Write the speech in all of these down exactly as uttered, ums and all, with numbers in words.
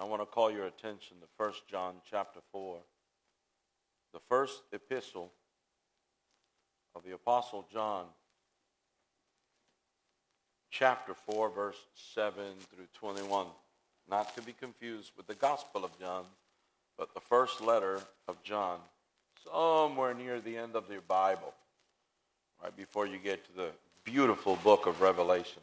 I want to call your attention to First John chapter four, the first epistle of the Apostle John, chapter four, verse seven through twenty-one. Not to be confused with the Gospel of John, but the first letter of John, somewhere near the end of your Bible, right before you get to the beautiful book of Revelation.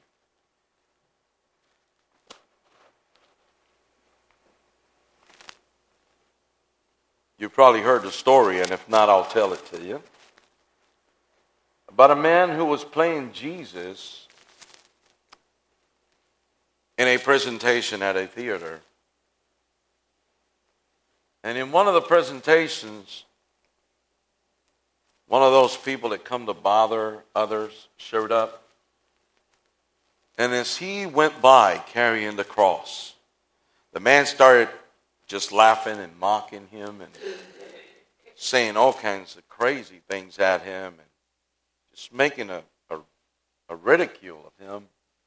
You've probably heard the story, and if not, I'll tell it to you. About a man who was playing Jesus in a presentation at a theater. And in one of the presentations, one of those people that come to bother others showed up. And as he went by carrying the cross, the man started just laughing and mocking him and saying all kinds of crazy things at him and just making a, a, a ridicule of him.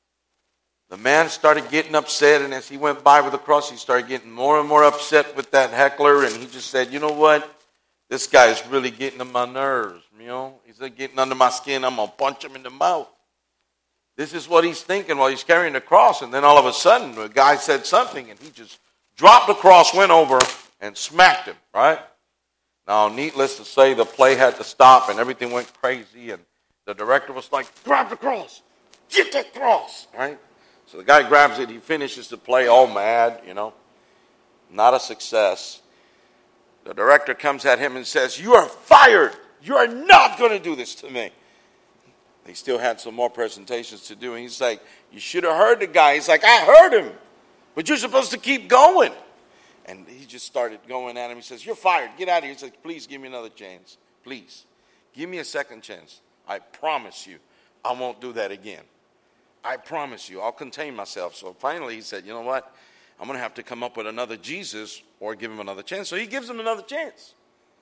The man started getting upset, and as he went by with the cross, he started getting more and more upset with that heckler, and he just said, you know what? This guy is really getting on my nerves, you know? He's getting under my skin. I'm going to punch him in the mouth. This is what he's thinking while he's carrying the cross, and then all of a sudden, the guy said something, and he just dropped the cross, went over, and smacked him, right? Now, needless to say, the play had to stop, and everything went crazy, and the director was like, grab the cross. Get that cross, right? So the guy grabs it. He finishes the play all mad, you know. Not a success. The director comes at him and says, you are fired. You are not going to do this to me. They still had some more presentations to do, and he's like, you should have heard the guy. He's like, I heard him. But you're supposed to keep going. And he just started going at him. He says, you're fired. Get out of here. He says, please give me another chance. Please. Give me a second chance. I promise you I won't do that again. I promise you I'll contain myself. So finally he said, you know what? I'm going to have to come up with another Jesus or give him another chance. So he gives him another chance.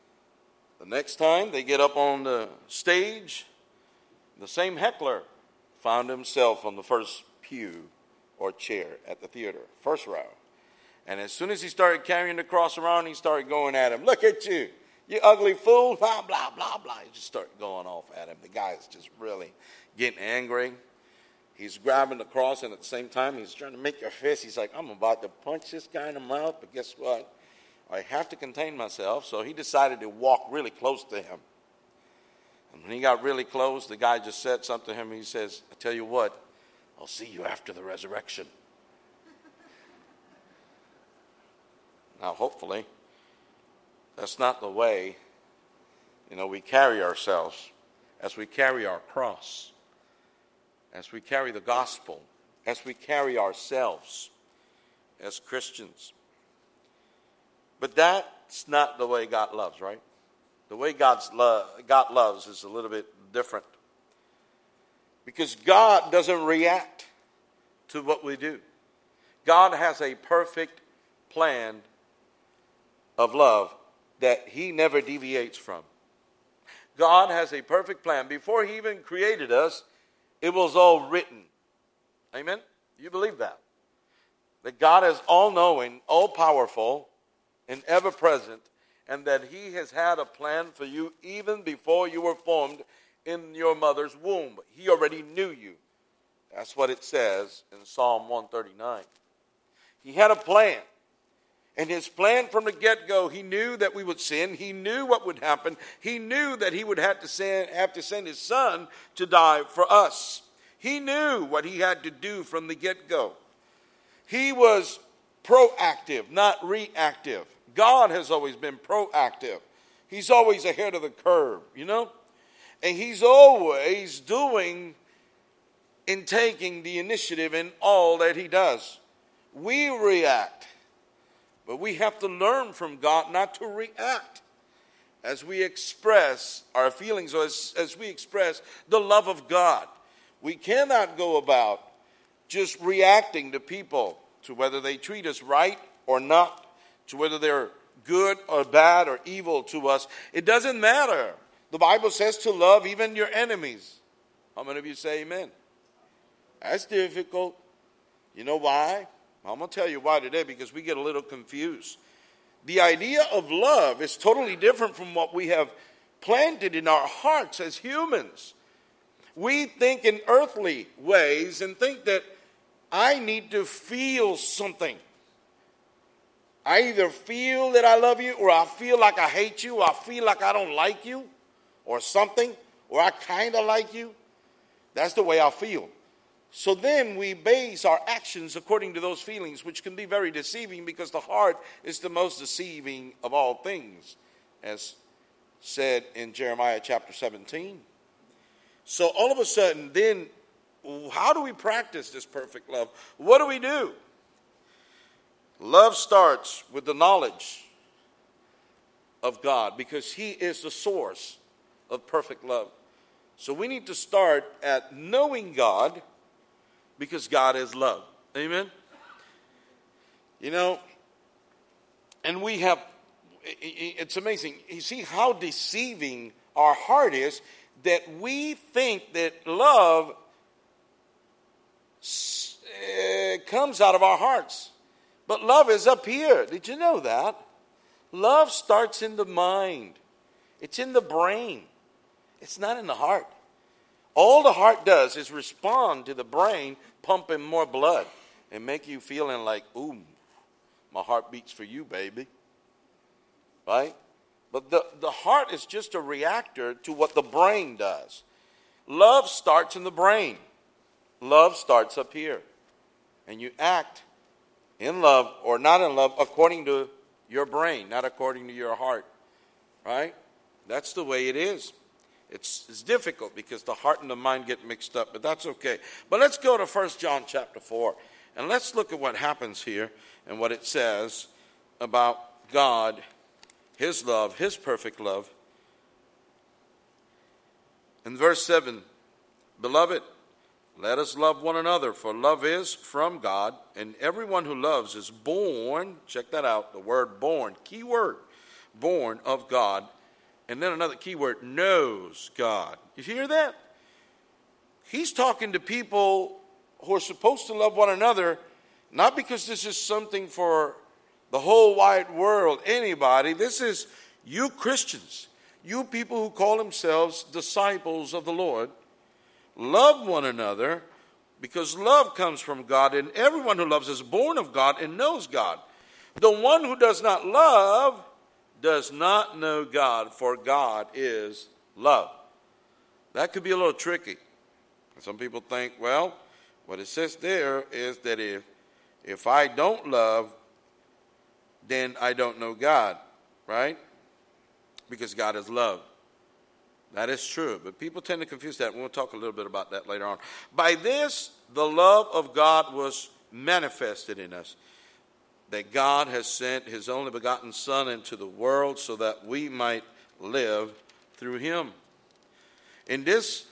The next time they get up on the stage, the same heckler found himself on the first pew or chair at the theater, first row. And as soon as he started carrying the cross around, he started going at him. Look at you, you ugly fool, blah, blah, blah, blah. He just started going off at him. The guy is just really getting angry. He's grabbing the cross, and at the same time, he's trying to make a fist. He's like, I'm about to punch this guy in the mouth, but guess what? I have to contain myself. So he decided to walk really close to him. And when he got really close, the guy just said something to him. He says, I tell you what, I'll see you after the resurrection. Now, hopefully, that's not the way, you know, we carry ourselves as we carry our cross, as we carry the gospel, as we carry ourselves as Christians. But that's not the way God loves, right? The way God's lo- God loves is a little bit different. Because God doesn't react to what we do. God has a perfect plan of love that he never deviates from. God has a perfect plan. Before he even created us, it was all written. Amen? You believe that? That God is all-knowing, all-powerful, and ever-present, and that he has had a plan for you even before you were formed in your mother's womb. He already knew you. That's what it says in Psalm one thirty-nine. He had a plan. And his plan from the get-go, he knew that we would sin. He knew what would happen. He knew that he would have to send, have to send his son to die for us. He knew what he had to do from the get-go. He was proactive, not reactive. God has always been proactive. He's always ahead of the curve, you know? And he's always doing and taking the initiative in all that he does. We react. But we have to learn from God not to react as we express our feelings or as, as we express the love of God. We cannot go about just reacting to people, to whether they treat us right or not, to whether they're good or bad or evil to us. It doesn't matter. The Bible says to love even your enemies. How many of you say amen? That's difficult. You know why? I'm going to tell you why today, because we get a little confused. The idea of love is totally different from what we have planted in our hearts as humans. We think in earthly ways and think that I need to feel something. I either feel that I love you, or I feel like I hate you, or I feel like I don't like you, or something, or I kind of like you. That's the way I feel. So then we base our actions according to those feelings, which can be very deceiving, because the heart is the most deceiving of all things, as said in Jeremiah chapter seventeen. So all of a sudden, then, how do we practice this perfect love? What do we do? Love starts with the knowledge of God, because he is the source of perfect love. So we need to start at knowing God, because God is love. Amen? You know, and we have, it's amazing. You see how deceiving our heart is, that we think that love uh, comes out of our hearts. But love is up here. Did you know that? Love starts in the mind. It's in the brain. It's not in the heart. All the heart does is respond to the brain pumping more blood and make you feeling like, ooh, my heart beats for you, baby. Right? But the, the heart is just a reactor to what the brain does. Love starts in the brain. Love starts up here. And you act in love or not in love according to your brain, not according to your heart. Right? That's the way it is. It's, it's difficult because the heart and the mind get mixed up, but that's okay. But let's go to First John chapter four, and let's look at what happens here and what it says about God, his love, his perfect love. In verse seven, beloved, let us love one another, for love is from God, and everyone who loves is born, check that out, the word born, key word, born of God. And then another key word, knows God. You hear that? He's talking to people who are supposed to love one another, not because this is something for the whole wide world, anybody. This is you Christians, you people who call themselves disciples of the Lord. Love one another, because love comes from God, and everyone who loves is born of God and knows God. The one who does not love does not know God, for God is love. That could be a little tricky. Some people think, well, what it says there is that if if I don't love, then I don't know God, right? Because God is love. That is true, but people tend to confuse that. We'll talk a little bit about that later on. By this, the love of God was manifested in us, that God has sent his only begotten Son into the world so that we might live through him. In this,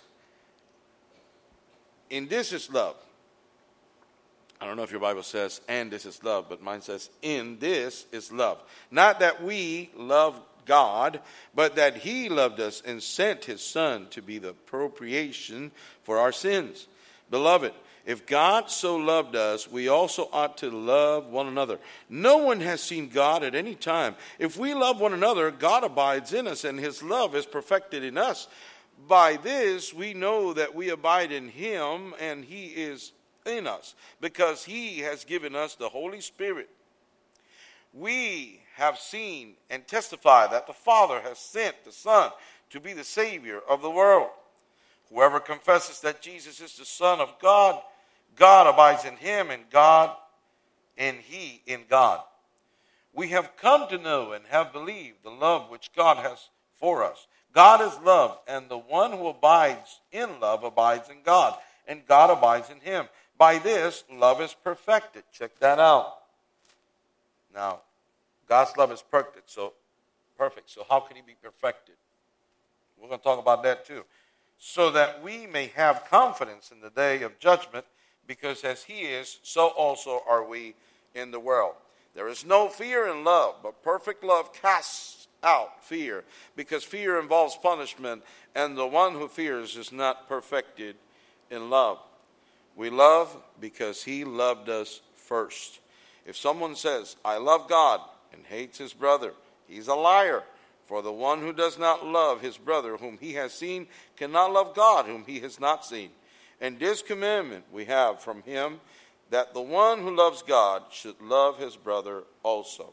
in this is love. I don't know if your Bible says, and this is love, but mine says, in this is love. Not that we love God, but that he loved us and sent his Son to be the propitiation for our sins. Beloved, if God so loved us, we also ought to love one another. No one has seen God at any time. If we love one another, God abides in us, and his love is perfected in us. By this we know that we abide in him, and he is in us, because he has given us the Holy Spirit. We have seen and testify that the Father has sent the Son to be the Savior of the world. Whoever confesses that Jesus is the Son of God, God abides in him, and God and he in God. We have come to know and have believed the love which God has for us. God is love, and the one who abides in love abides in God, and God abides in him. By this, love is perfected. Check that out. Now, God's love is perfect, so perfect. So how can he be perfected? We're going to talk about that too. So that we may have confidence in the day of judgment, because as he is, so also are we in the world. There is no fear in love, but perfect love casts out fear, because fear involves punishment, and the one who fears is not perfected in love. We love because he loved us first. If someone says, I love God, and hates his brother, he's a liar. For the one who does not love his brother whom he has seen cannot love God whom he has not seen. And this commandment we have from him, that the one who loves God should love his brother also.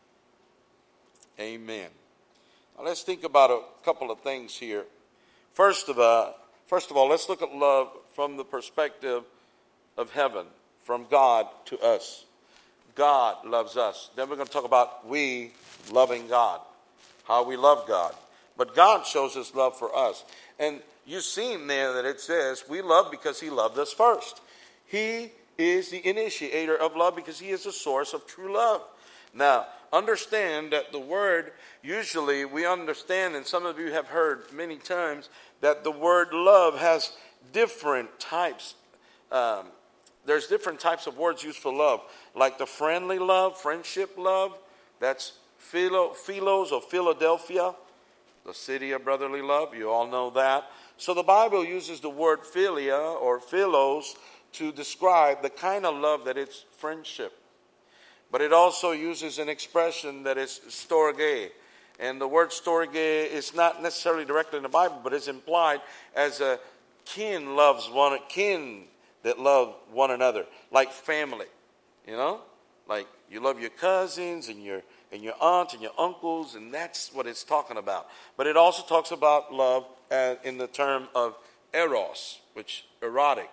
Amen. Now let's think about a couple of things here. First of all, first of all, let's look at love from the perspective of heaven, from God to us. God loves us. Then we're going to talk about we loving God, how we love God. But God shows his love for us. And you've seen there that it says we love because he loved us first. He is the initiator of love because he is the source of true love. Now, understand that the word, usually we understand, and some of you have heard many times, that the word love has different types. Um, there's different types of words used for love, like the friendly love, friendship love. That's philo, philos or Philadelphia, the city of brotherly love. You all know that. So the Bible uses the word philia or philos to describe the kind of love that it's friendship. But it also uses an expression that is storge. And the word storge is not necessarily directly in the Bible, but it's implied as a kin loves one, kin that love one another, like family, you know? Like you love your cousins and your and your aunts and your uncles, and that's what it's talking about. But it also talks about love uh, in the term of eros, which erotic,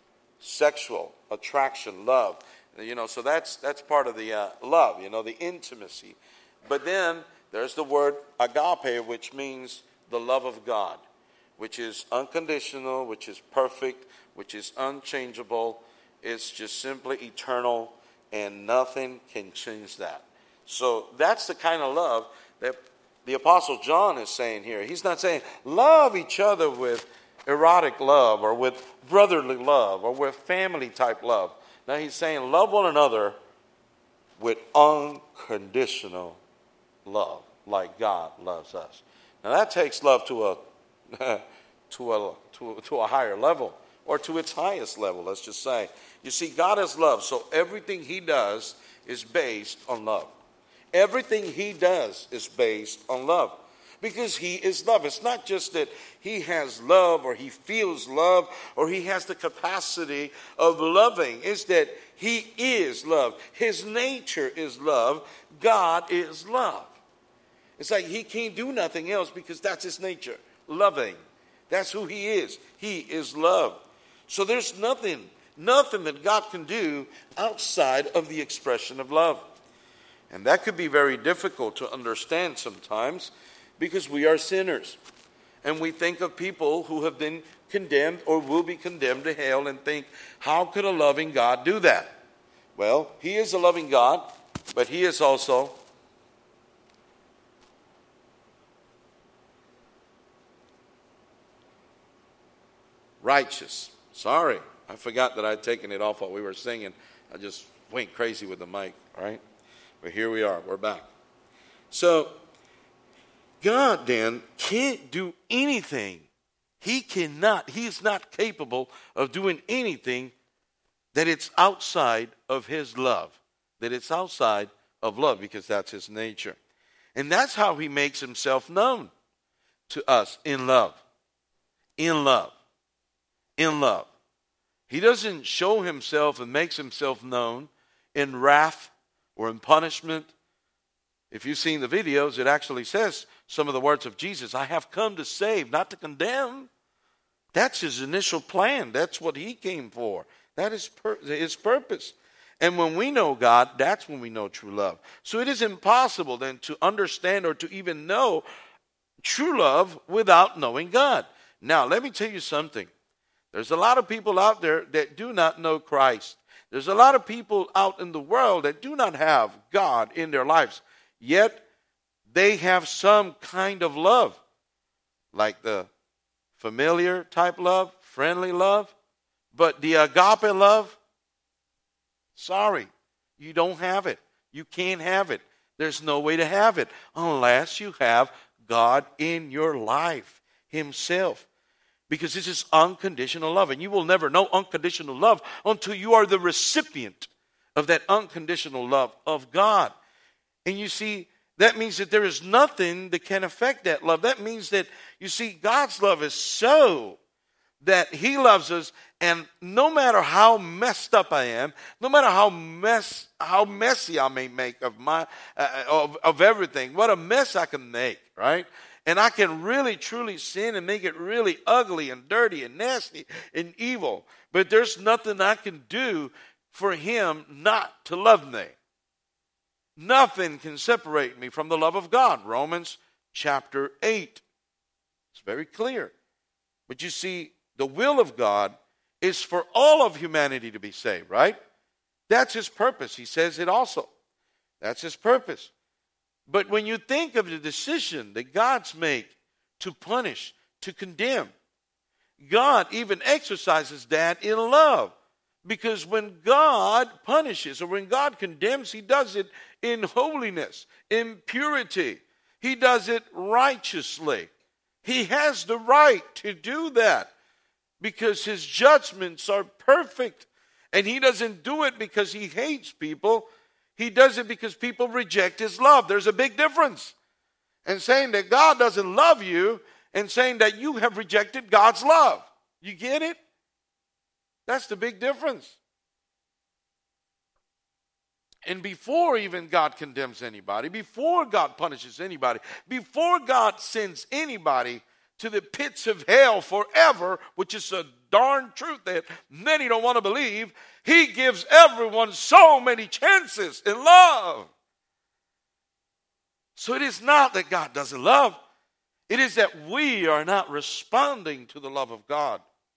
sexual, attraction, love. You know, so that's that's part of the uh, love, you know, the intimacy. But then there's the word agape, which means the love of God, which is unconditional, which is perfect, which is unchangeable. It's just simply eternal, and nothing can change that. So that's the kind of love that the Apostle John is saying here. He's not saying love each other with erotic love or with brotherly love or with family type love. Now he's saying love one another with unconditional love, like God loves us. Now that takes love to a to a to a, to a higher level, or to its highest level, let's just say. You see, God is love, so everything he does is based on love. Everything he does is based on love, because he is love. It's not just that he has love or he feels love or he has the capacity of loving. It's that he is love. His nature is love. God is love. It's like he can't do nothing else because that's his nature, loving. That's who he is. He is love. So there's nothing, nothing that God can do outside of the expression of love. And that could be very difficult to understand sometimes, because we are sinners. And we think of people who have been condemned or will be condemned to hell and think, how could a loving God do that? Well, he is a loving God, but he is also righteous. Sorry, I forgot that I'd taken it off while we were singing. I just went crazy with the mic, right? But here we are, we're back. So, God then can't do anything. He cannot, he is not capable of doing anything that it's outside of his love. That it's outside of love, because that's his nature. And that's how he makes himself known to us, in love. In love. In love. He doesn't show himself and makes himself known in wrath or in punishment. If you've seen the videos, it actually says some of the words of Jesus. I have come to save, not to condemn. That's his initial plan. That's what he came for. That is per- his purpose. And when we know God, that's when we know true love. So it is impossible then to understand or to even know true love without knowing God. Now, let me tell you something. There's a lot of people out there that do not know Christ. There's a lot of people out in the world that do not have God in their lives. Yet, they have some kind of love. Like the familiar type love, friendly love. But the agape love, sorry, you don't have it. You can't have it. There's no way to have it unless you have God in your life himself. Because this is unconditional love. And you will never know unconditional love until you are the recipient of that unconditional love of God. And you see, that means that there is nothing that can affect that love. That means that, you see, God's love is so that he loves us, and no matter how messed up I am, no matter how mess how messy I may make of my uh, of, of everything, what a mess I can make, right? And I can really truly sin and make it really ugly and dirty and nasty and evil. But there's nothing I can do for him not to love me. Nothing can separate me from the love of God. Romans chapter eight. It's very clear. But you see, the will of God is for all of humanity to be saved, right? That's his purpose. He says it also. That's his purpose. But when you think of the decision that God's made to punish, to condemn, God even exercises that in love. Because when God punishes or when God condemns, he does it in holiness, in purity. He does it righteously. He has the right to do that because his judgments are perfect. And he doesn't do it because he hates people. He does it because people reject his love. There's a big difference. And saying that God doesn't love you and saying that you have rejected God's love. You get it? That's the big difference. And before even God condemns anybody, before God punishes anybody, before God sends anybody to the pits of hell forever, which is a darn truth that many don't want to believe, he gives everyone so many chances in love. So it is not that God doesn't love. It is that we are not responding to the love of God.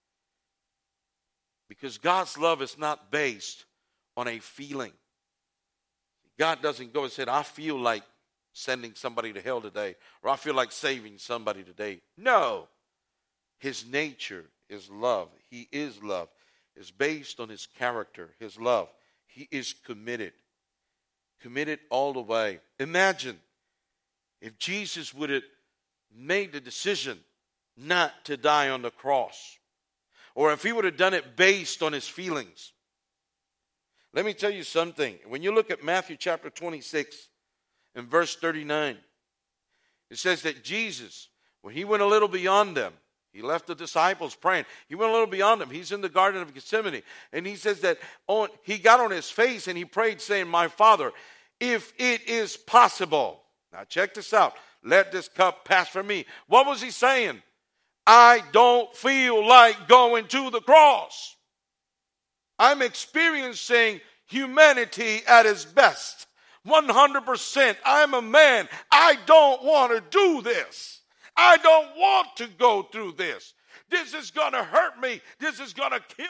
Because God's love is not based on a feeling. God doesn't go and say, I feel like sending somebody to hell today, or I feel like saving somebody today. No. His nature is love. He is love. It's based on his character, his love. He is committed. Committed all the way. Imagine if Jesus would have made the decision not to die on the cross. Or if he would have done it based on his feelings. Let me tell you something. When you look at Matthew chapter twenty-six and verse thirty-nine, it says that Jesus, when he went a little beyond them, he left the disciples praying. He went a little beyond them. He's in the Garden of Gethsemane. And he says that on, he got on his face and he prayed saying, my Father, if it is possible. Now check this out. Let this cup pass from me. What was he saying? I don't feel like going to the cross. I'm experiencing humanity at its best. one hundred percent. I'm a man. I don't want to do this. I don't want to go through this. This is going to hurt me. This is going to kill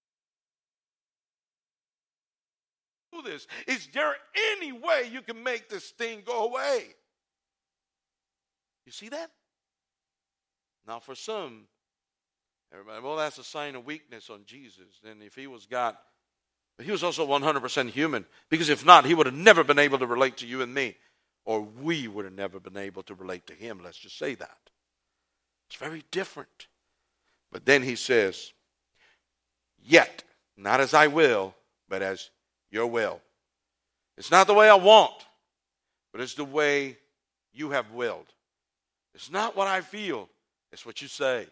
me. This. Is there any way you can make this thing go away? You see that? Now for some, everybody, well, that's a sign of weakness on Jesus. And if he was God, but he was also one hundred percent human. Because if not, he would have never been able to relate to you and me. Or we would have never been able to relate to him. Let's just say that. It's very different. But then he says, yet, not as I will, but as your will. It's not the way I want, but it's the way you have willed. It's not what I feel. It's what you say.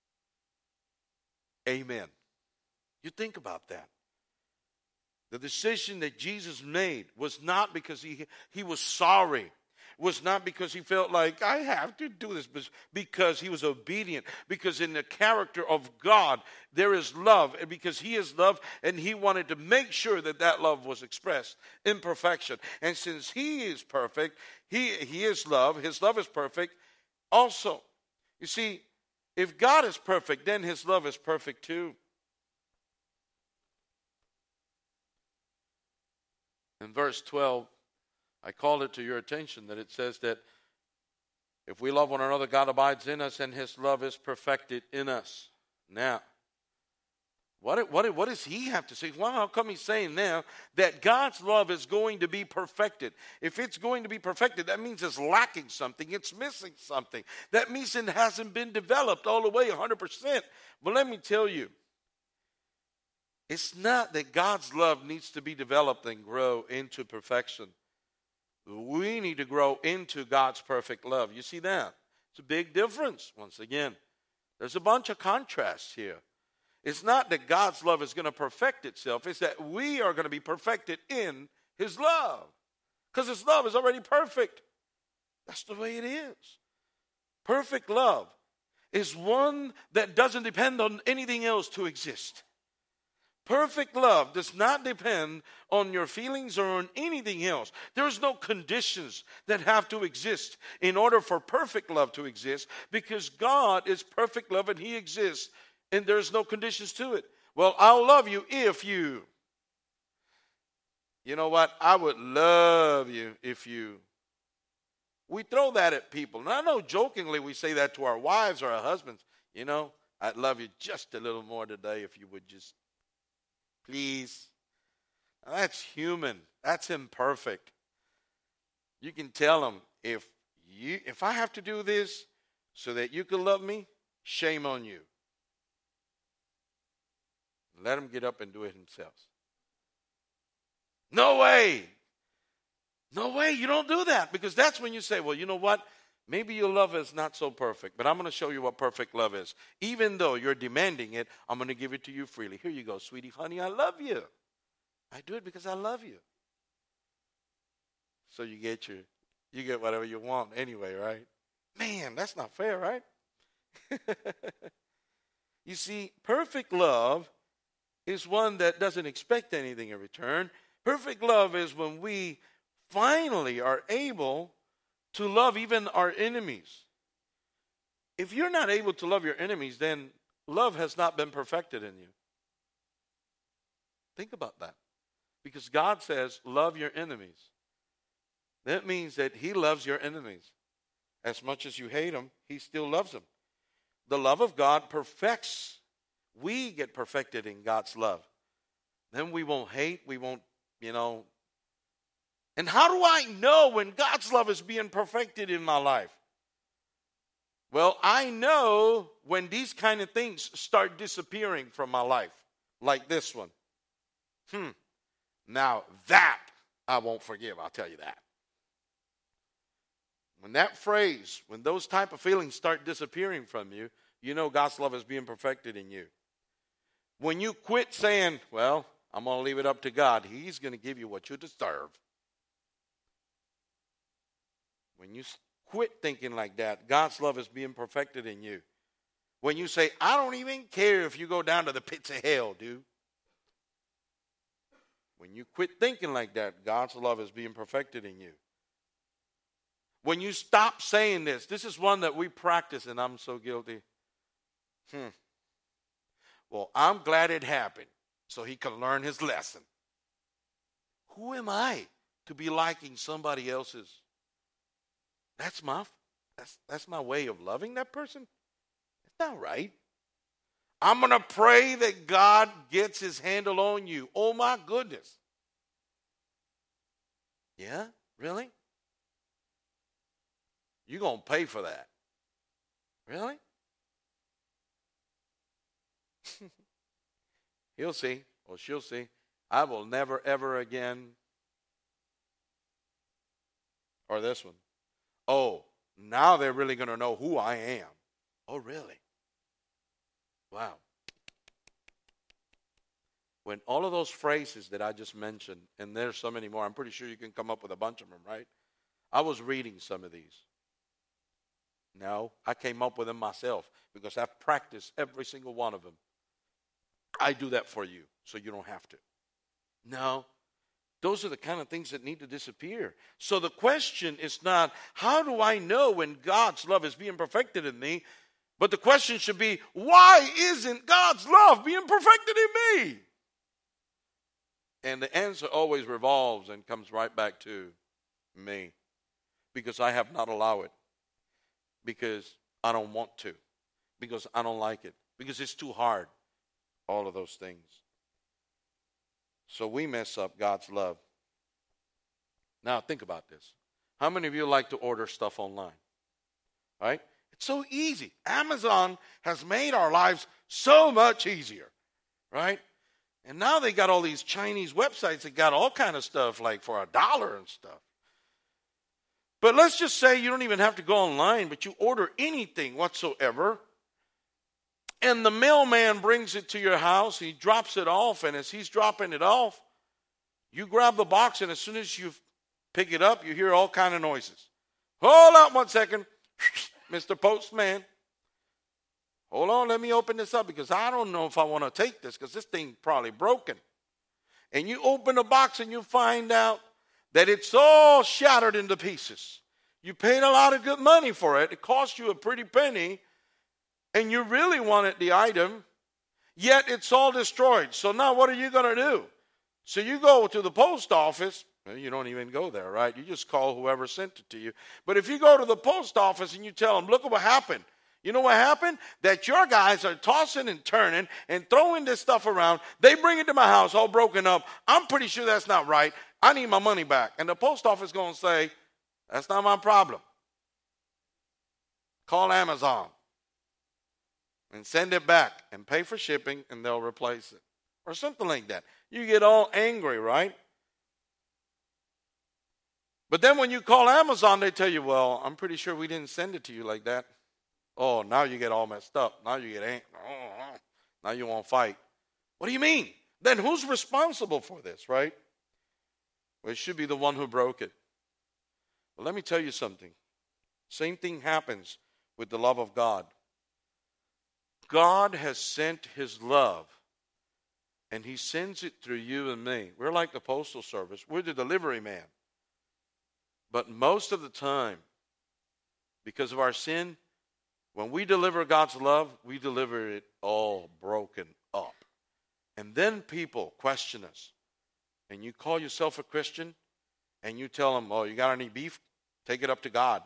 Amen. You think about that. The decision that Jesus made was not because he, he was sorry. Was not because he felt like, I have to do this, but because he was obedient. Because in the character of God, there is love. And because he is love, and he wanted to make sure that that love was expressed in perfection. And since he is perfect, he, he is love. His love is perfect also. You see, if God is perfect, then his love is perfect too. In verse twelve, I called it to your attention that it says that if we love one another, God abides in us and his love is perfected in us. Now, what, what, what does he have to say? Well, how come he's saying now that God's love is going to be perfected? If it's going to be perfected, that means it's lacking something. It's missing something. That means it hasn't been developed all the way one hundred percent. But let me tell you, It's not that God's love needs to be developed and grow into perfection. We need to grow into God's perfect love. You see that? It's a big difference. Once again, there's a bunch of contrasts here. It's not that God's love is going to perfect itself. It's that we are going to be perfected in his love. Because his love is already perfect. That's the way it is. Perfect love is one that doesn't depend on anything else to exist. Perfect love does not depend on your feelings or on anything else. There's no conditions that have to exist in order for perfect love to exist, because God is perfect love and he exists and there's no conditions to it. Well, I'll love you if you. You know what? I would love you if you. We throw that at people. And I know jokingly we say that to our wives or our husbands. You know, I'd love you just a little more today if you would just. Please. Now, that's human. That's imperfect. You can tell them, if you if I have to do this so that you can love me, shame on you. Let them get up and do it themselves. No way. No way. You don't do that, because that's when you say, well, you know what? Maybe your love is not so perfect, but I'm going to show you what perfect love is. Even though you're demanding it, I'm going to give it to you freely. Here you go, sweetie, honey, I love you. I do it because I love you. So you get your, you get whatever you want anyway, right? Man, that's not fair, right? You see, perfect love is one that doesn't expect anything in return. Perfect love is when we finally are able to love even our enemies. If you're not able to love your enemies, then love has not been perfected in you. Think about that. Because God says, love your enemies. That means that he loves your enemies. As much as you hate them, he still loves them. The love of God perfects. We get perfected in God's love. Then we won't hate, we won't, you know. And how do I know when God's love is being perfected in my life? Well, I know when these kind of things start disappearing from my life, like this one. Hmm. Now that I won't forgive, I'll tell you that. When that phrase, when those type of feelings start disappearing from you, you know God's love is being perfected in you. When you quit saying, well, I'm going to leave it up to God, he's going to give you what you deserve. When you quit thinking like that, God's love is being perfected in you. When you say, I don't even care if you go down to the pits of hell, dude. When you quit thinking like that, God's love is being perfected in you. When you stop saying this, this is one that we practice, and I'm so guilty. Hmm. Well, I'm glad it happened so he can learn his lesson. Who am I to be liking somebody else's? That's my that's that's my way of loving that person. It's not right. I'm going to pray that God gets his handle on you. Oh my goodness. Yeah? Really? You're going to pay for that. Really? He'll see, or she'll see. I will never, ever again. Or this one. Oh, now they're really going to know who I am. Oh, really? Wow. When all of those phrases that I just mentioned, and there's so many more, I'm pretty sure you can come up with a bunch of them, right? I was reading some of these. No, I came up with them myself because I've practiced every single one of them. I do that for you so you don't have to. No, those are the kind of things that need to disappear. So the question is not, how do I know when God's love is being perfected in me? But the question should be, why isn't God's love being perfected in me? And the answer always revolves and comes right back to me. Because I have not allowed it. Because I don't want to. Because I don't like it. Because it's too hard. All of those things. So we mess up God's love. Now think about this. How many of you like to order stuff online? Right? It's so easy. Amazon has made our lives so much easier. Right? And now they got all these Chinese websites that got all kind of stuff like for a dollar and stuff. But let's just say you don't even have to go online, but you order anything whatsoever. And the mailman brings it to your house. He drops it off. And as he's dropping it off, you grab the box. And as soon as you pick it up, you hear all kind of noises. Hold on one second. Mister Postman. Hold on, let me open this up because I don't know if I want to take this because this thing's probably broken. And you open the box and you find out that it's all shattered into pieces. You paid a lot of good money for it. It cost you a pretty penny. And you really wanted the item, yet it's all destroyed. So now what are you going to do? So you go to the post office. Well, you don't even go there, right? You just call whoever sent it to you. But if you go to the post office and you tell them, look at what happened. You know what happened? That your guys are tossing and turning and throwing this stuff around. They bring it to my house all broken up. I'm pretty sure that's not right. I need my money back. And the post office is going to say, that's not my problem. Call Amazon and send it back and pay for shipping and they'll replace it. Or something like that. You get all angry, right? But then when you call Amazon, they tell you, well, I'm pretty sure we didn't send it to you like that. Oh, now you get all messed up. Now you get angry. Oh, now you won't fight. What do you mean? Then who's responsible for this, right? Well, it should be the one who broke it. But let me tell you something. Same thing happens with the love of God. God has sent his love, and he sends it through you and me. We're like the Postal Service. We're the delivery man. But most of the time, because of our sin, when we deliver God's love, we deliver it all broken up. And then people question us. And you call yourself a Christian, and you tell them, oh, you got any beef? Take it up to God.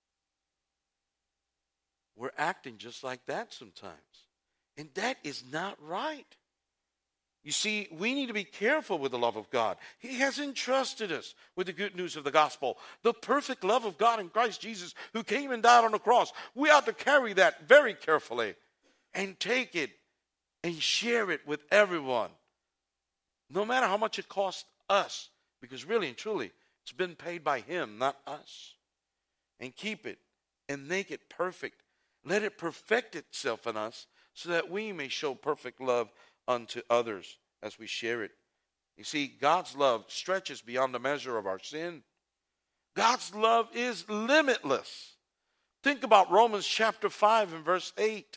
We're acting just like that sometimes. And that is not right. You see, we need to be careful with the love of God. He has entrusted us with the good news of the gospel, the perfect love of God in Christ Jesus, who came and died on the cross. We ought to carry that very carefully and take it and share it with everyone, no matter how much it costs us, because really and truly, it's been paid by him, not us. And keep it and make it perfect. Let it perfect itself in us so that we may show perfect love unto others as we share it. You see, God's love stretches beyond the measure of our sin. God's love is limitless. Think about Romans chapter five and verse eight.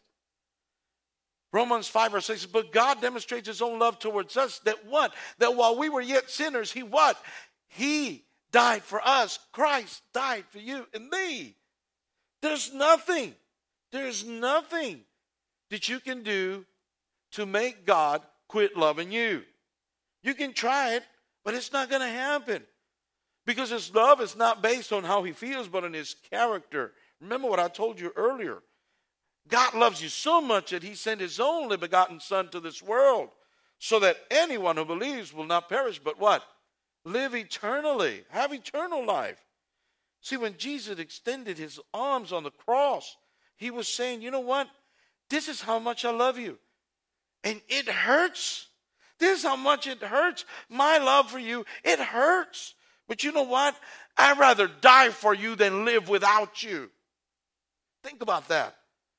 Romans five verse eight says, but God demonstrates his own love towards us, that what? That while we were yet sinners, he what? He died for us. Christ died for you and me. There's nothing, there's nothing that you can do to make God quit loving you. You can try it, but it's not going to happen. Because his love is not based on how he feels, but on his character. Remember what I told you earlier. God loves you so much that he sent his only begotten Son to this world, so that anyone who believes will not perish, but what? Live eternally. Have eternal life. See, when Jesus extended his arms on the cross, he was saying, you know what? This is how much I love you. And it hurts. This is how much it hurts. My love for you, it hurts. But you know what? I'd rather die for you than live without you. Think about that.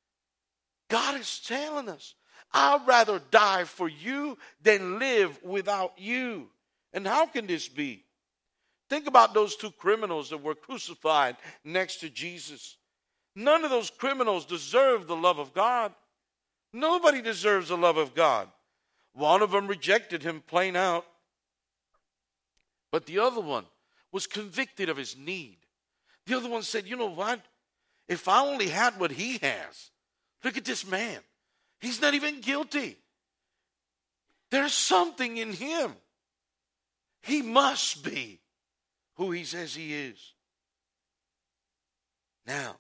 God is telling us, I'd rather die for you than live without you. And how can this be? Think about those two criminals that were crucified next to Jesus. None of those criminals deserve the love of God. Nobody deserves the love of God. One of them rejected him plain out. But the other one was convicted of his need. The other one said, you know what? If I only had what he has. Look at this man. He's not even guilty. There's something in him. He must be who he says he is. Now,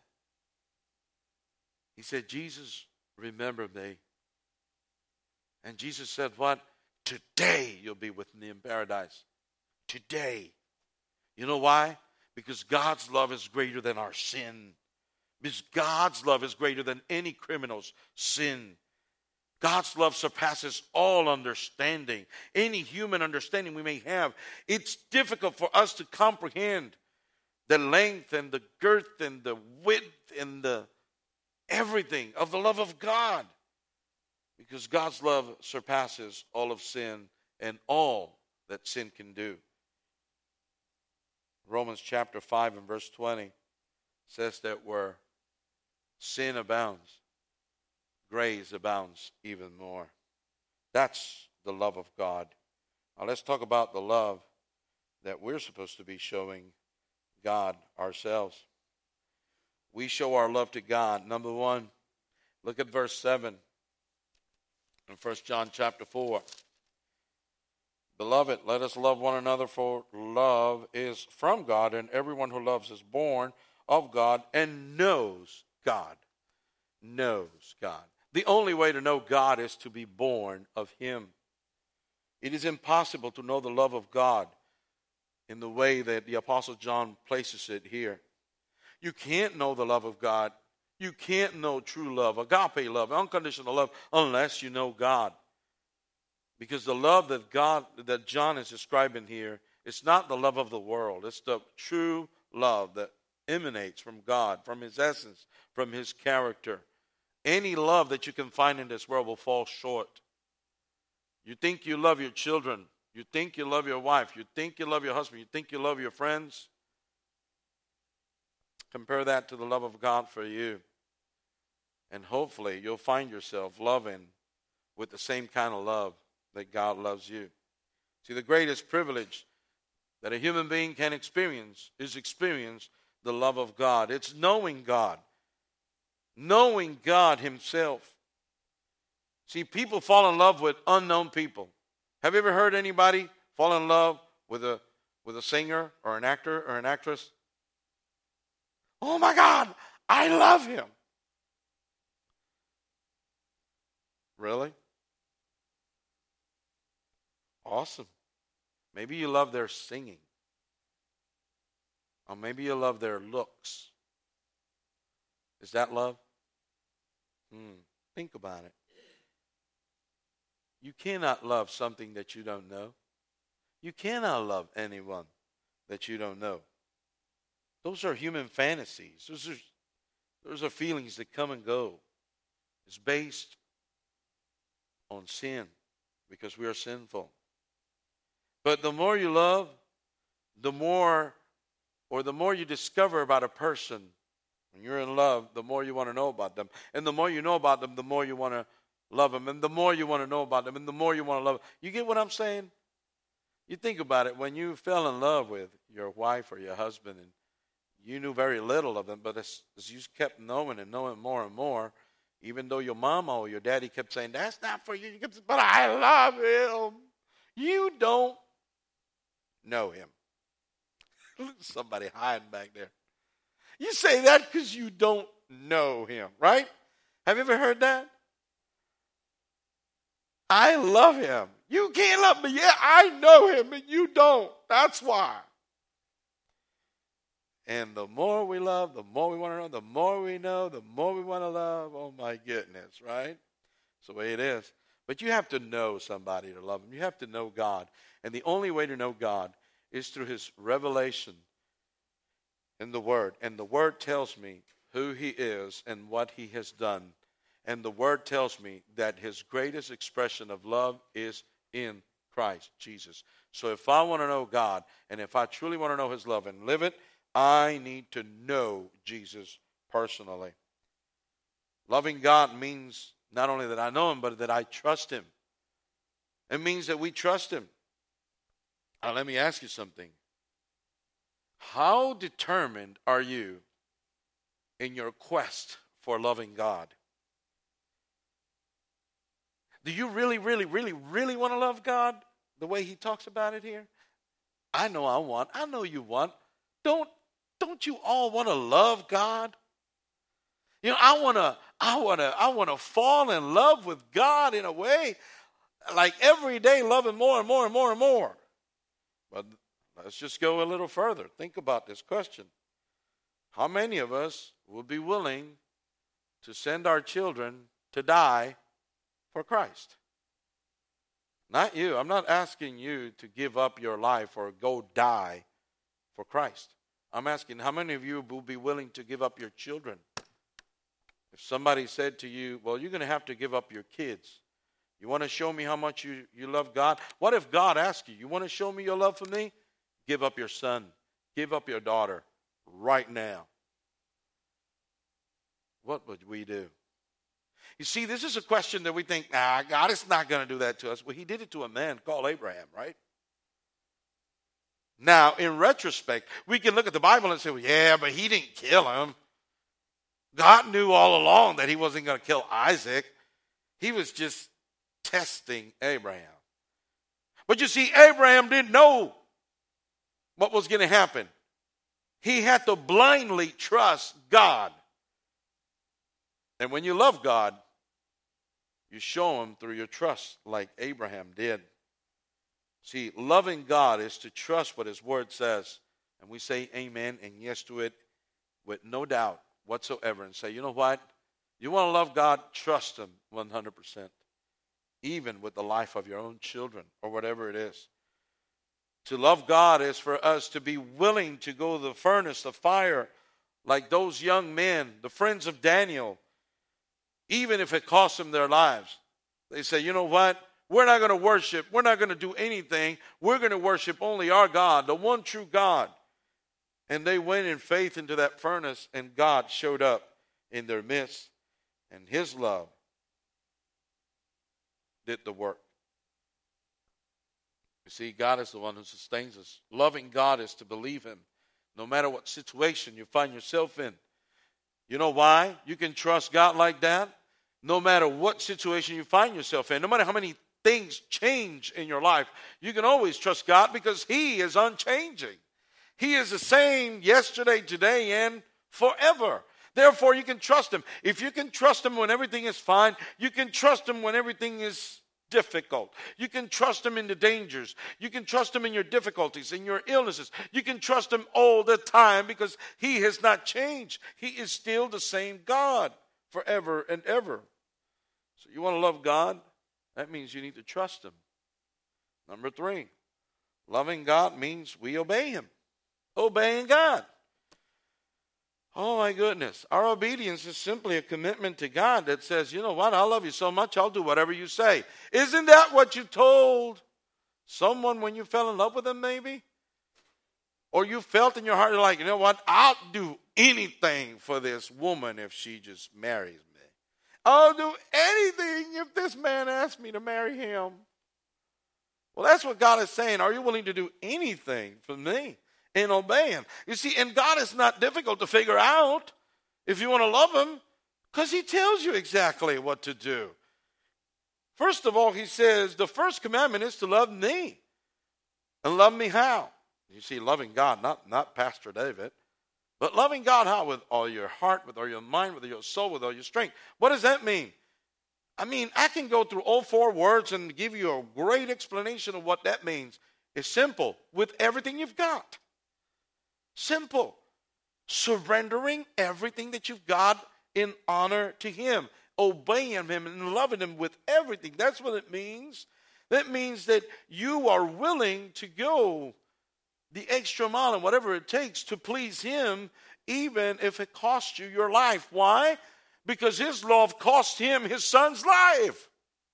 he said, Jesus, remember me. And Jesus said, what? Today you'll be with me in paradise. Today. You know why? Because God's love is greater than our sin. Because God's love is greater than any criminal's sin. God's love surpasses all understanding. Any human understanding we may have. It's difficult for us to comprehend the length and the girth and the width and the everything of the love of God. Because God's love surpasses all of sin and all that sin can do. Romans chapter five and verse twenty says that where sin abounds, grace abounds even more. That's the love of God. Now let's talk about the love that we're supposed to be showing God ourselves. We show our love to God. Number one, look at verse seven in First John chapter four. Beloved, let us love one another, for love is from God, and everyone who loves is born of God and knows God. Knows God. The only way to know God is to be born of Him. It is impossible to know the love of God in the way that the Apostle John places it here. You can't know the love of God. You can't know true love, agape love, unconditional love, unless you know God. Because the love that God, that John is describing here, it's not the love of the world. It's the true love that emanates from God, from His essence, from His character. Any love that you can find in this world will fall short. You think you love your children. You think you love your wife. You think you love your husband. You think you love your friends. Compare that to the love of God for you. And hopefully you'll find yourself loving with the same kind of love that God loves you. See, the greatest privilege that a human being can experience is experience the love of God. It's knowing God. Knowing God Himself. See, people fall in love with unknown people. Have you ever heard anybody fall in love with a with a singer or an actor or an actress? Oh my God, I love him. Really? Awesome. Maybe you love their singing. Or maybe you love their looks. Is that love? Hmm. Think about it. You cannot love something that you don't know. You cannot love anyone that you don't know. Those are human fantasies. Those are, those are feelings that come and go. It's based on sin because we are sinful. But the more you love, the more, or the more you discover about a person, when you're in love, the more you want to know about them. And the more you know about them, the more you want to love them. And the more you want to know about them, and the more you want to love them. You get what I'm saying? You think about it. When you fell in love with your wife or your husband, and you knew very little of them, but as, as you kept knowing and knowing more and more, even though your mama or your daddy kept saying, that's not for you, you kept saying, but I love him. You don't know him. Somebody hiding back there. You say that because you don't know him, right? Have you ever heard that? I love him. You can't love me. Yeah, I know him and you don't. That's why. And the more we love, the more we want to know, the more we know, the more we want to love. Oh my goodness, right? That's the way it is. But you have to know somebody to love him. You have to know God. And the only way to know God is through his revelation in the Word. And the Word tells me who he is and what he has done. And the Word tells me that his greatest expression of love is in Christ Jesus. So if I want to know God, and if I truly want to know his love and live it, I need to know Jesus personally. Loving God means not only that I know him, but that I trust him. It means that we trust him. Now, let me ask you something. How determined are you in your quest for loving God? Do you really, really, really, really want to love God the way he talks about it here? I know I want. I know you want. Don't, don't you all want to love God? You know, I want to, I want to, I want to fall in love with God in a way, like every day loving more and more and more and more. But let's just go a little further. Think about this question. How many of us would be willing to send our children to die for Christ. Not you. I'm not asking you to give up your life or go die for Christ. I'm asking how many of you will be willing to give up your children? If somebody said to you, well, you're going to have to give up your kids. You want to show me how much you, you love God? What if God asked you, you want to show me your love for me? Give up your son. Give up your daughter right now. What would we do? You see, this is a question that we think, nah, God is not going to do that to us. Well, he did it to a man called Abraham, right? Now, in retrospect, we can look at the Bible and say, well, yeah, but he didn't kill him. God knew all along that he wasn't going to kill Isaac. He was just testing Abraham. But you see, Abraham didn't know what was going to happen. He had to blindly trust God. And when you love God, you show him through your trust like Abraham did. See, loving God is to trust what his word says. And we say amen and yes to it with no doubt whatsoever. And say, you know what? You want to love God? Trust him one hundred percent. Even with the life of your own children or whatever it is. To love God is for us to be willing to go to the furnace of fire like those young men, the friends of Daniel, even if it costs them their lives. They say, you know what? We're not going to worship. We're not going to do anything. We're going to worship only our God, the one true God. And they went in faith into that furnace, and God showed up in their midst, and his love did the work. You see, God is the one who sustains us. Loving God is to believe him, no matter what situation you find yourself in. You know why you can trust God like that? No matter what situation you find yourself in, no matter how many things change in your life, you can always trust God because he is unchanging. He is the same yesterday, today, and forever. Therefore, you can trust him. If you can trust him when everything is fine, you can trust him when everything is difficult. You can trust him in the dangers. You can trust him in your difficulties, in your illnesses. You can trust him all the time because he has not changed. He is still the same God forever and ever. So you want to love God? That means you need to trust him. Number three, loving God means we obey him. Obeying God. Oh my goodness. Our obedience is simply a commitment to God that says, you know what, I love you so much, I'll do whatever you say. Isn't that what you told someone when you fell in love with them maybe? Or you felt in your heart, you're like, you know what, I'll do anything for this woman if she just marries me. I'll do anything if this man asks me to marry him. Well, that's what God is saying. Are you willing to do anything for me? And obey him. You see, and God is not difficult to figure out if you want to love him because he tells you exactly what to do. First of all, he says the first commandment is to love me. And love me how? You see, loving God, not, not Pastor David, but loving God how? With all your heart, with all your mind, with all your soul, with all your strength. What does that mean? I mean, I can go through all four words and give you a great explanation of what that means. It's simple. With everything you've got. Simple. Surrendering everything that you've got in honor to him. Obeying him and loving him with everything. That's what it means. That means that you are willing to go the extra mile and whatever it takes to please him, even if it costs you your life. Why? Because his love cost him his son's life.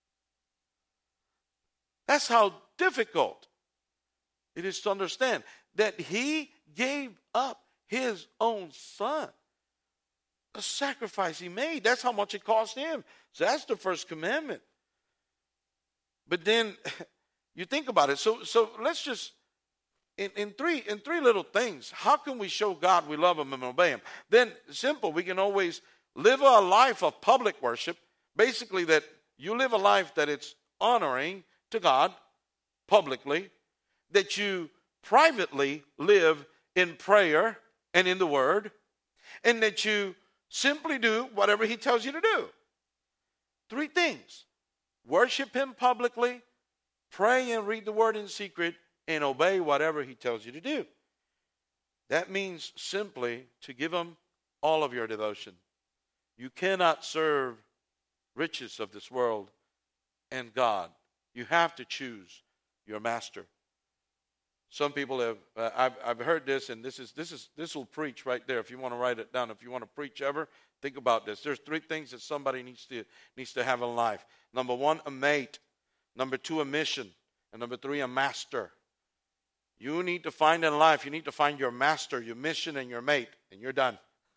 That's how difficult it is to understand that he gave up his own son. A sacrifice he made. That's how much it cost him. So that's the first commandment. But then you think about it. So so let's just in, in three in three little things. How can we show God we love him and obey him? Then simple, we can always live a life of public worship. Basically that you live a life that it's honoring to God publicly. That you privately live in prayer and in the word, and that you simply do whatever he tells you to do. Three things. Worship him publicly, pray and read the word in secret, and obey whatever he tells you to do. That means simply to give him all of your devotion. You cannot serve riches of this world and God. You have to choose your master. Some people have, uh, I've, I've heard this, and this is this is this will preach right there. If you want to write it down, if you want to preach ever, think about this. There's three things that somebody needs to needs to have in life. Number one, a mate. Number two, a mission. And number three, a master. You need to find in life, you need to find your master, your mission, and your mate, and you're done.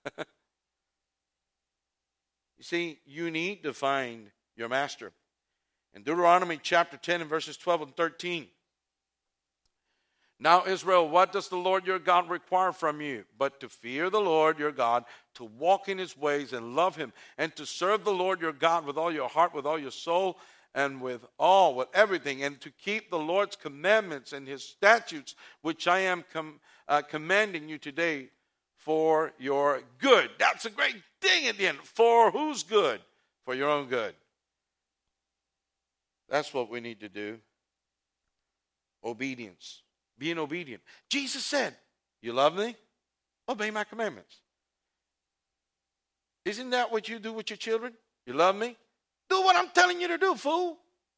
You see, you need to find your master. In Deuteronomy chapter ten and verses twelve and thirteen. Now, Israel, what does the Lord your God require from you? But to fear the Lord your God, to walk in his ways and love him, and to serve the Lord your God with all your heart, with all your soul, and with all, with everything, and to keep the Lord's commandments and his statutes, which I am com- uh, commanding you today for your good. That's a great thing at the end. For whose good? For your own good. That's what we need to do. Obedience. Being obedient. Jesus said, you love me? Obey my commandments. Isn't that what you do with your children? You love me? Do what I'm telling you to do, fool.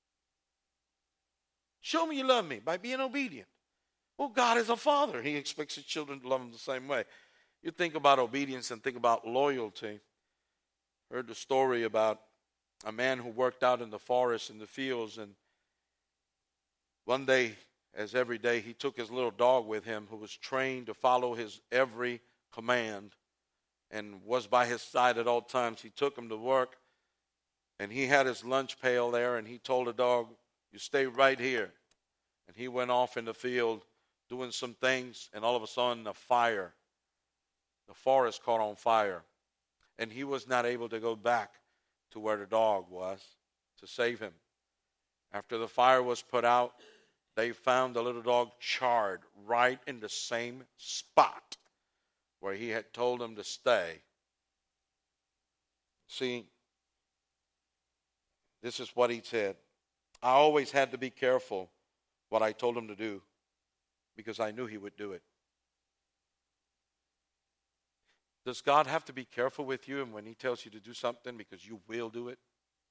Show me you love me by being obedient. Well, God is a father. He expects his children to love him the same way. You think about obedience and think about loyalty. Heard the story about a man who worked out in the forest, in the fields, and one day, as every day, he took his little dog with him who was trained to follow his every command and was by his side at all times. He took him to work, and he had his lunch pail there, and he told the dog, you stay right here. And he went off in the field doing some things, and all of a sudden, a fire, the forest caught on fire, and he was not able to go back to where the dog was to save him. After the fire was put out, they found the little dog charred right in the same spot where he had told him to stay. See, this is what he said. I always had to be careful what I told him to do because I knew he would do it. Does God have to be careful with you and when he tells you to do something because you will do it?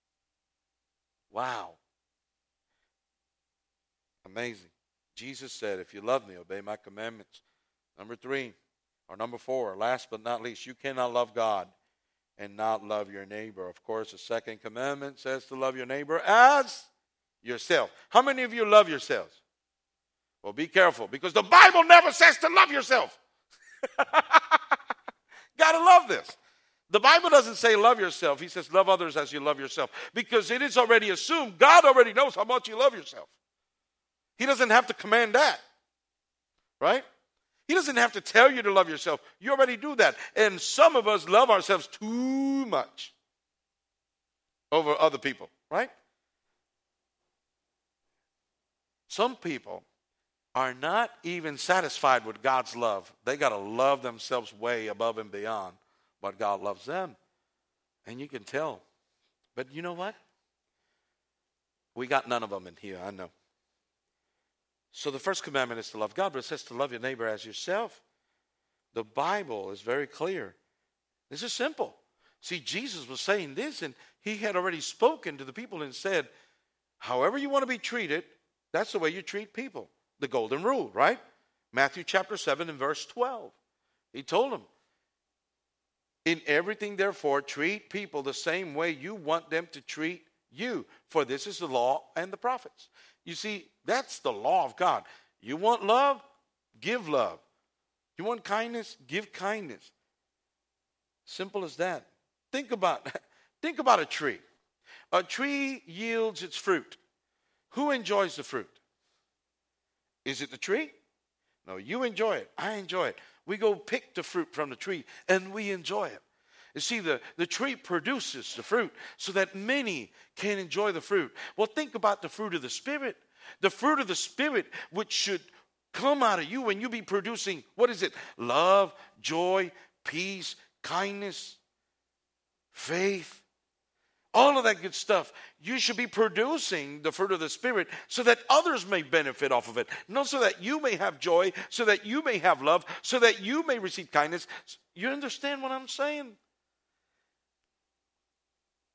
Wow. Amazing. Jesus said, if you love me, obey my commandments. Number three, or number four, last but not least, you cannot love God and not love your neighbor. Of course, the second commandment says to love your neighbor as yourself. How many of you love yourselves? Well, be careful, because the Bible never says to love yourself. Gotta love this. The Bible doesn't say love yourself. He says love others as you love yourself, because it is already assumed. God already knows how much you love yourself. He doesn't have to command that, right? He doesn't have to tell you to love yourself. You already do that. And some of us love ourselves too much over other people, right? Some people are not even satisfied with God's love. They got to love themselves way above and beyond what God loves them. And you can tell. But you know what? We got none of them in here, I know. So the first commandment is to love God, but it says to love your neighbor as yourself. The Bible is very clear. This is simple. See, Jesus was saying this, and he had already spoken to the people and said, however you want to be treated, that's the way you treat people. The golden rule, right? Matthew chapter seven and verse twelve. He told them, in everything, therefore, treat people the same way you want them to treat you, for this is the law and the prophets. You see, that's the law of God. You want love? Give love. You want kindness? Give kindness. Simple as that. Think about, think about a tree. A tree yields its fruit. Who enjoys the fruit? Is it the tree? No, you enjoy it. I enjoy it. We go pick the fruit from the tree and we enjoy it. You see, the, the tree produces the fruit so that many can enjoy the fruit. Well, think about the fruit of the Spirit. The fruit of the Spirit, which should come out of you when you be producing, what is it? Love, joy, peace, kindness, faith, all of that good stuff. You should be producing the fruit of the Spirit so that others may benefit off of it. Not so that you may have joy, so that you may have love, so that you may receive kindness. You understand what I'm saying?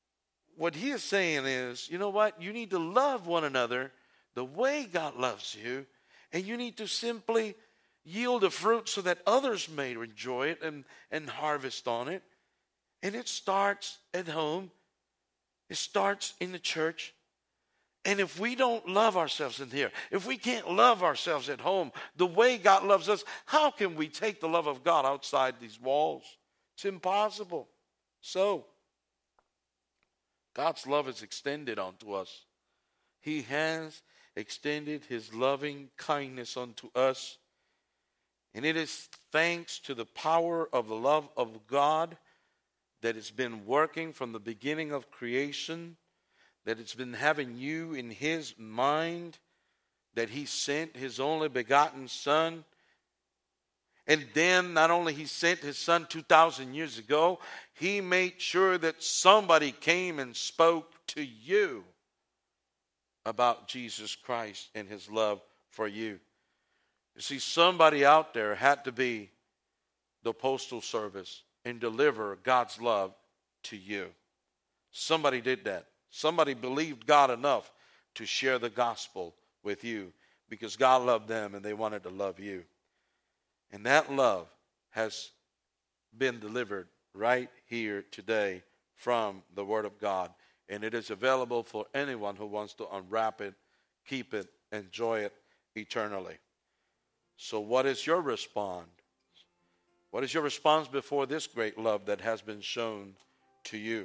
what he is saying is, you know what? You need to love one another the way God loves you. And you need to simply yield the fruit so that others may enjoy it and, and harvest on it. And it starts at home. It starts in the church. And if we don't love ourselves in here, if we can't love ourselves at home the way God loves us, how can we take the love of God outside these walls? It's impossible. So, God's love is extended unto us. He has extended his loving kindness unto us. And it is thanks to the power of the love of God that it's been working from the beginning of creation, that it's been having you in his mind, that he sent his only begotten Son. And then not only he sent his Son two thousand years ago, he made sure that somebody came and spoke to you about Jesus Christ and his love for you. You see, somebody out there had to be the postal service and deliver God's love to you. Somebody did that. Somebody believed God enough to share the gospel with you because God loved them and they wanted to love you. And that love has been delivered right here today from the Word of God. And it is available for anyone who wants to unwrap it, keep it, enjoy it eternally. So what is your response? What is your response before this great love that has been shown to you?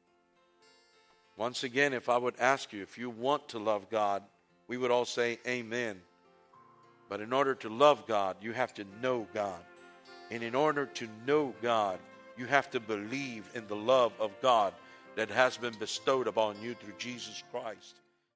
Once again, if I would ask you, if you want to love God, we would all say amen. But in order to love God, you have to know God. And in order to know God, you have to believe in the love of God that has been bestowed upon you through Jesus Christ.